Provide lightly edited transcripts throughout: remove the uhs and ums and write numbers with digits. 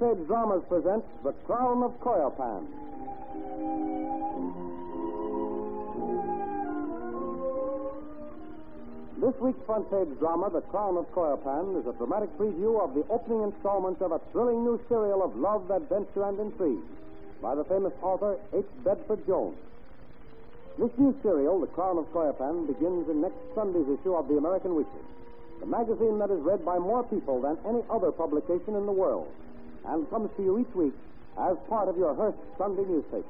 Page Dramas presents The Crown of Coyopan. This week's front page drama, The Crown of Coyopan, is a dramatic preview of the opening installment of a thrilling new serial of love, adventure, and intrigue by the famous author H. Bedford Jones. This new serial, The Crown of Coyopan, begins in next Sunday's issue of the American Weekly, the magazine that is read by more people than any other publication in the world, and comes to you each week as part of your Hearst Sunday newspaper.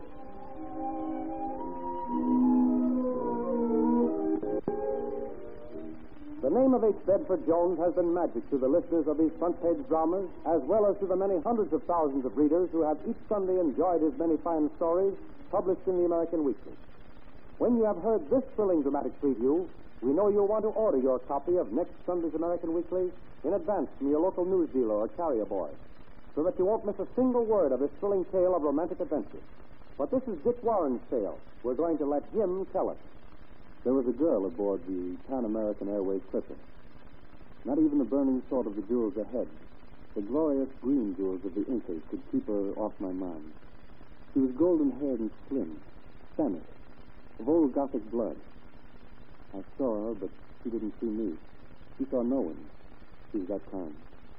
The name of H. Bedford Jones has been magic to the listeners of these front-page dramas, as well as to the many hundreds of thousands of readers who have each Sunday enjoyed his many fine stories published in the American Weekly. When you have heard this thrilling dramatic preview, we know you'll want to order your copy of next Sunday's American Weekly in advance from your local news dealer or carrier boy, so that you won't miss a single word of this thrilling tale of romantic adventure. But this is Dick Warren's tale. We're going to let him tell it. There was a girl aboard the Pan American Airways clipper. Not even the burning thought of the jewels ahead, the glorious green jewels of the Incas, could keep her off my mind. She was golden-haired and slim, Spanish, of old Gothic blood. I saw her, but she didn't see me. She saw no one. She was that kind.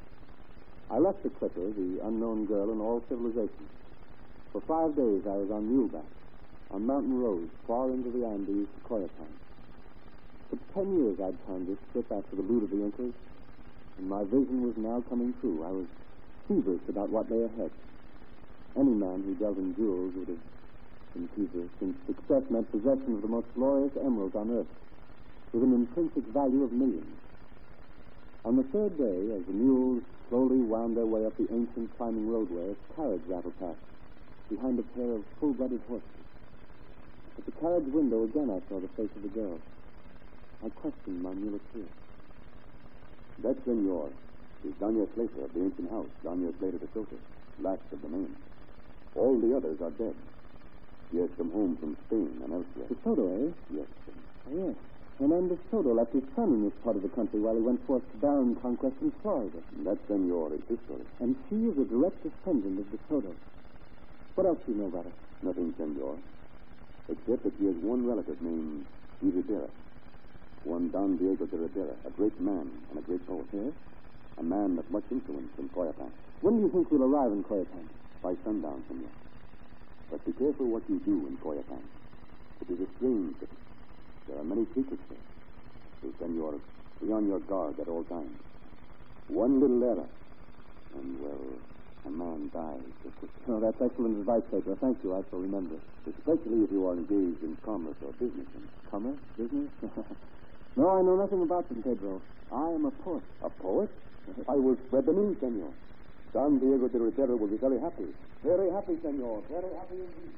I left the clipper, the unknown girl, in all civilization. For 5 days I was on muleback, on mountain roads, far into the Andes to Coyopan. For 10 years I'd planned this trip after the loot of the Incas, and my vision was now coming true. I was feverish about what lay ahead. Any man who dealt in jewels would have been feverish, since success meant possession of the most glorious emeralds on earth, with an intrinsic value of millions. On the third day, as the mules slowly wound their way up the ancient climbing roadway, a carriage rattled past, behind a pair of full-blooded horses. At the carriage window, again I saw the face of the girl. I questioned my muleteer. That, senor, is Doña Slater of the ancient house, Doña Slater de Soto, last of the name. All the others are dead. She has come home from Spain and elsewhere. De Soto, eh? Yes, senor. Oh, yes. Hernando de Soto left his son in this part of the country while he went forth to barren conquest in Florida. That, senor, is his story. And she is a direct descendant of de Soto. What else do you know about her? Nothing, senor, except that she has one relative named De Rivera. One Don Diego de Rivera, a great man and a great poet. Yes? A man of much influence in Coyopan. When do you think we'll arrive in Coyopan? By sundown, senor. But be careful what you do in Coyopan. It is a strange city. There are many secrets there. So, senor, be on your guard at all times. One little error, and, well, a man dies. Oh, that's excellent advice, Pedro. Thank you. I shall remember. Especially if you are engaged in commerce or business. Commerce? Business? No, I know nothing about them, Pedro. I am a poet. A poet? I will spread the news, senor. Don Diego de Rivera will be very happy. Very happy, senor. Very happy indeed.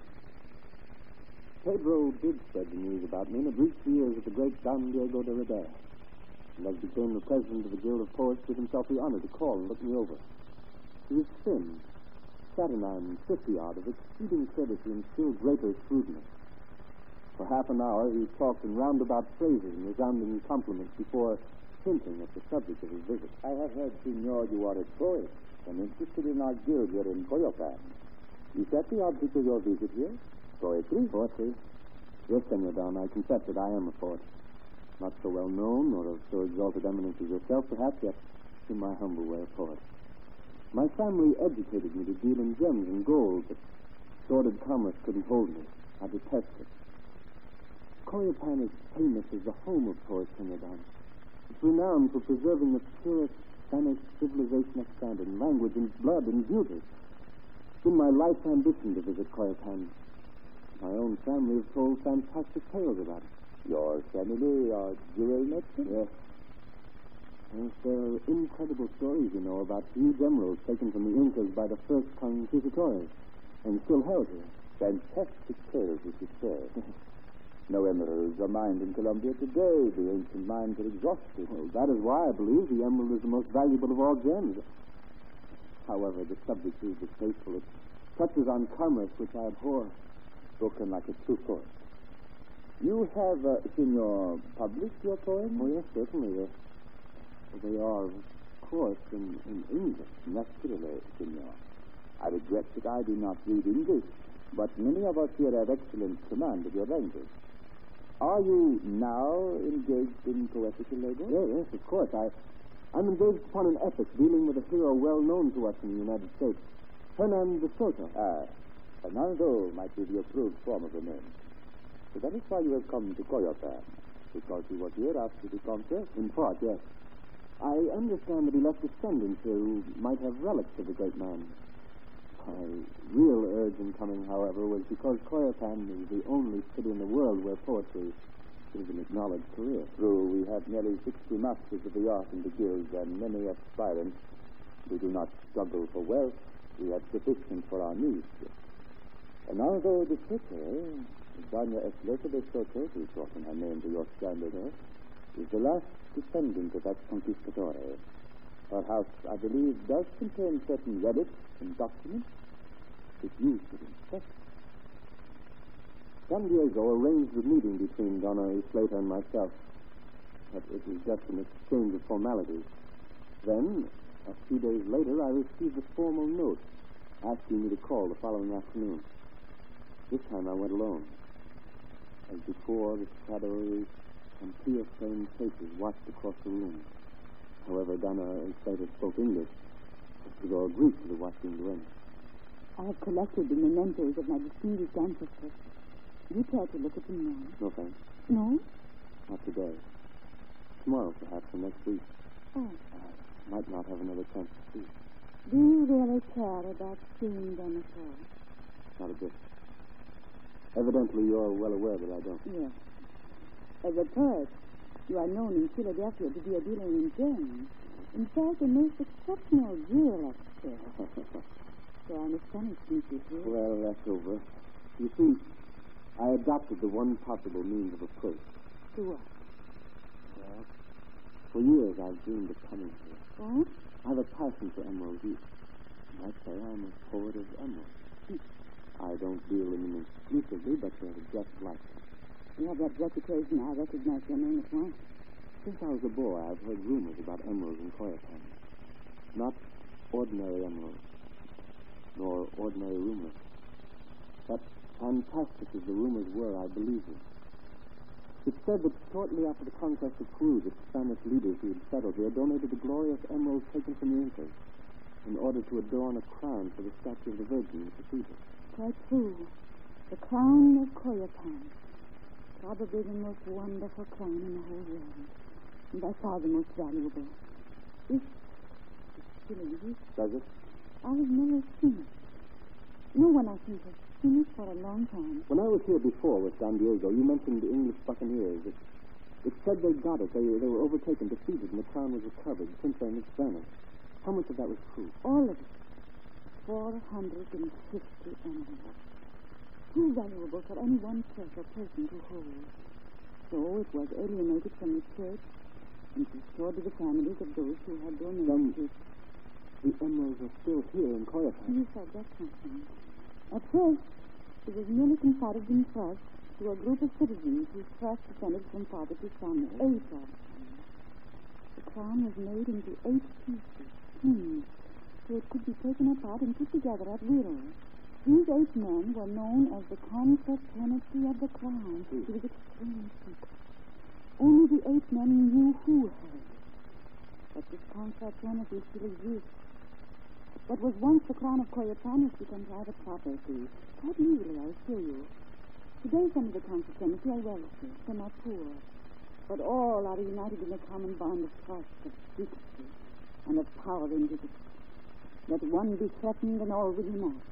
Pedro did spread the news about me, and it reached the ears of the great Don Diego de Rivera. And as became the president of the Guild of Poets, did himself the honor to call and look me over. He was thin, saturnine, 50-odd, of exceeding courtesy and still greater shrewdness. For half an hour, he talked in roundabout phrases and resounding compliments before hinting at the subject of his visit. I have heard, senor, you are a poet and interested in our guild here in Coyopan. Is that the object of your visit here? Poetry? Poetry? Yes, Senor Don, I confess that I am a poet. Not so well known, nor of so exalted eminence as yourself, perhaps, yet in my humble way a poet. My family educated me to deal in gems and gold, but sordid commerce couldn't hold me. I detest it. Coyopan is famous as the home of poets, Senor Don. It's renowned for preserving the purest Spanish civilization extant in language and blood and beauty. It's been my life's ambition to visit Coyopan. My own family have told fantastic tales about it. Your family are jewel merchants? Yes. Yes, there are incredible stories, you know, about huge emeralds taken from the Incas by the first conquistadores and still held here. Fantastic tales, as you say. No emeralds are mined in Colombia today. The ancient mines are exhausted. Well, that is why I believe the emerald is the most valuable of all gems. However, the subject is distasteful. It touches on commerce, which I abhor. Spoken like a true poet. You have, senor, published your poems? Oh, yes, certainly. They are, of course, in English. Naturally, senor. I regret that I do not read English, but many of us here have excellent command of your language. Are you now engaged in poetical labor? Yes, of course. I'm engaged upon an epic dealing with a hero well known to us in the United States, Hernan de Soto. Fernando might be the approved form of the name. So that is why you have come to Coyopan, because you were here after the concert? In part, yes. I understand that he left descendants who might have relics of the great man. My real urge in coming, however, was because Coyopan is the only city in the world where poetry is an acknowledged career. True, we have nearly 60 masters of the art in the guild and many aspirants who do not struggle for wealth. We have sufficient for our needs. And although the city, Doña Esleta de Soto, who brought in her name to your standard, is the last descendant of that conquistador. Her house, I believe, does contain certain relics and documents that you should inspect. San Diego arranged a meeting between Donna Esleta and myself, but it was just an exchange of formalities. Then, a few days later, I received a formal note asking me to call the following afternoon. This time I went alone. As before, the shadowy and tear-stained faces watched across the room. However, Donna Esleta spoke English, to go Greek to the watching during. I have collected the mementos of my distinguished ancestors. Do you care to look at them now? No, thanks. No? Not today. Tomorrow, perhaps, or next week. Oh. I might not have another chance to see. Do you really care about seeing them at all? Not a bit. Evidently, you're well aware that I don't. Yes. As a poet, you are known in Philadelphia to be a dealer in gems. In fact, a most exceptional jewel expert. So I'm astonished to meet you here. Well, that's over. You see, I adopted the one possible means of approach. To what? Well, for years I've dreamed of coming here. Oh? I have a passion for emeralds. You might say I'm a poet of emeralds. I don't deal in them exclusively, but they're just like them. You have that reputation. I recognize your name at once. Since I was a boy, I've heard rumors about emeralds in Coyopan. Not ordinary emeralds, nor ordinary rumors. But fantastic as the rumors were, I believe them. It's said that shortly after the conquest of Peru, the Spanish leaders who had settled here donated the glorious emeralds taken from the Incas in order to adorn a crown for the statue of the Virgin in the cathedral. Quite true. The crown of Coyopan. Probably the most wonderful crown in the whole world. And by far the most valuable. It still exists. Does it? I have never seen it. No one, I think, has seen it for a long time. When I was here before with San Diego, you mentioned the English buccaneers. It said they got it. They were overtaken, defeated, and the crown was recovered. Since then, it's vanished. How much of that was true? All of it. 450 emeralds. Too valuable for any one treasure person to hold. So it was alienated from the church and restored to the families of those who had donated it. The emeralds are still here in Coyopan. You forget something. At first, it was merely confided in trust to a group of citizens whose trust descended from father to son. 8 of them. The crown was made into 8 pieces, so it could be taken apart and put together at will. These 8 men were known as the confraternity of the crown. It was extremely secret. Only the 8 men knew who had it. But this confraternity still exists. What was once the crown of Coyopan has become private property. Quite easily, I assure you. Today, some of the confraternity are wealthy, some are poor. But all are united in a common bond of trust, of secrecy, and of power invisible. Let one be threatened and all will be masked.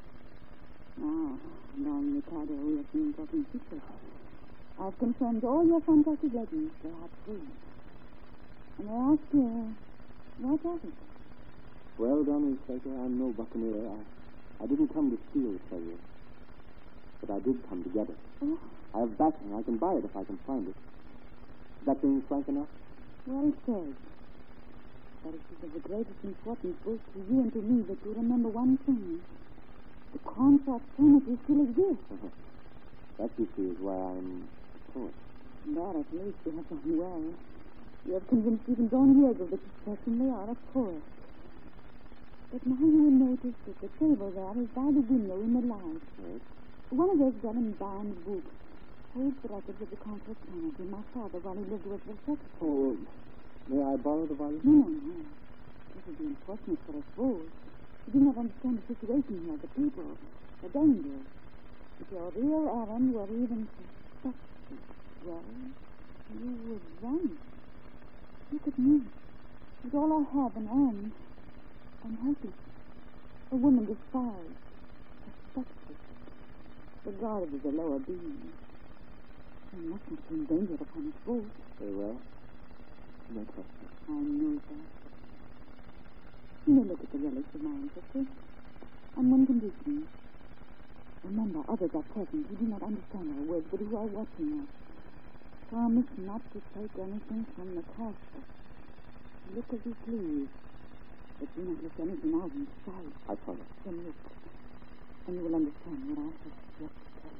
Now, Don Ricardo, we have been talking secrets. I've confirmed all your fantastic legends. They are true. And I ask you, what of it? Well, Don Esleta, I'm no buccaneer. I didn't come to steal the treasure. But I did come to get it. Oh. I have backing. I can buy it if I can find it. Is that being frank enough? Well said. But it is of the greatest importance both to you and to me that you remember one thing. The confraternity still exists. That, you see, is why I'm a poet. That, at least, you have done well. You have convinced even Don Diego that you certainly are a poet. But now you will notice that the table there is by the window in the light. Yes? One of those Gellen-bound books holds the records of the confraternity my father while he lived with the secretary. Oh, may I borrow the volume? No. It would be unfortunate for us both. You do not understand the situation here, the people, the danger. If your real errand were even suspected, well, you would run. Look at me. With all I have and earn, I'm helpless. A woman despised, suspected, regarded as a lower being. There must not be danger upon us both. Very well. No question. I know that. You may look at the relics of my ancestors. On one condition. Remember, others are present who do not understand our words, but who are watching us. Promise not to take anything from the casket. Look as you please, but do not let anything out in sight. I promise. Then look, and you will understand what I have yet to tell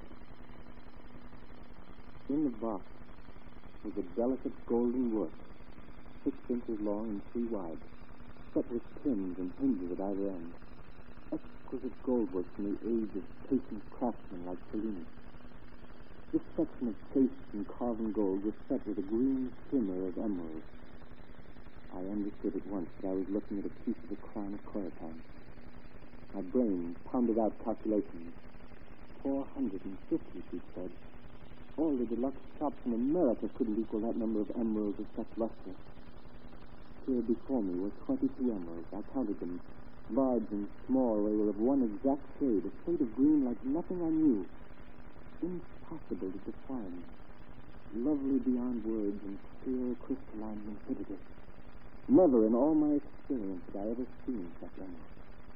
you. In the box was a delicate golden work, 6 inches long and 3 wide, set with pins and hinges at either end. Exquisite gold work from the age of patient craftsmen like Cellini. This section of chased and carven gold was set with a green shimmer of emerald. I understood at once that I was looking at a piece of the crown of Coyopan. My brain pounded out calculations. 450, she said. All the deluxe shops in America couldn't equal that number of emeralds of such luster. Here before me were 22 emeralds. I counted them. Large and small, they were of one exact shade, a shade of green like nothing I knew. Impossible to define. Lovely beyond words and clear crystalline limpidity. Never in all my experience had I ever seen such emeralds.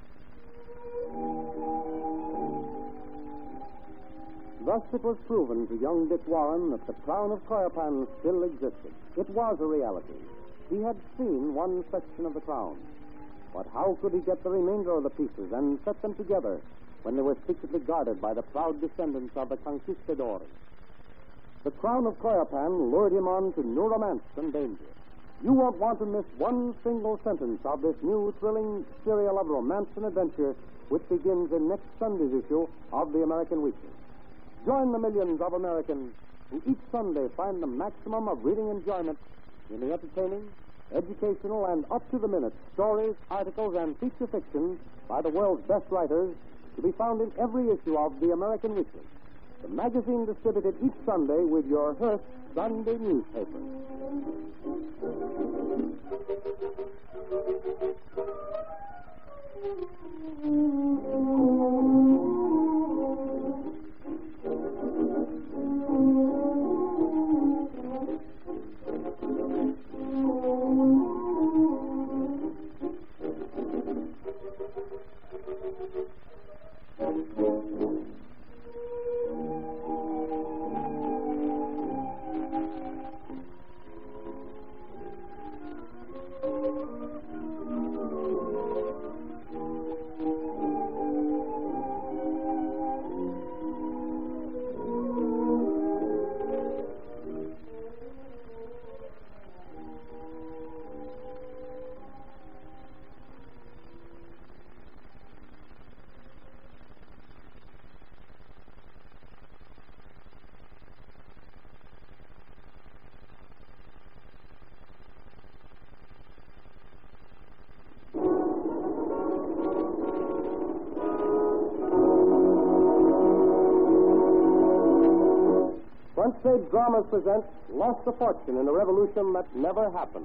Thus it was proven to young Dick Warren that the crown of Coyopan still existed. It was a reality. He had seen one section of the crown. But how could he get the remainder of the pieces and set them together when they were secretly guarded by the proud descendants of the conquistadores? The crown of Coyopan lured him on to new romance and danger. You won't want to miss one single sentence of this new thrilling serial of romance and adventure which begins in next Sunday's issue of the American Weekly. Join the millions of Americans who each Sunday find the maximum of reading enjoyment in the entertaining, educational, and up-to-the-minute stories, articles, and feature fiction by the world's best writers to be found in every issue of the American Weekly, the magazine distributed each Sunday with your Hearst Sunday newspaper. Front Stage Dramas presents Lost a Fortune in a Revolution That Never Happened.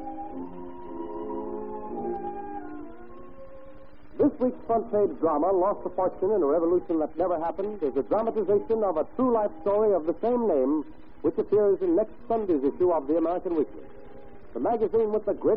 This week's Front Page drama, Lost a Fortune in a Revolution That Never Happened, is a dramatization of a true life story of the same name, which appears in next Sunday's issue of the American Weekly, the magazine with the great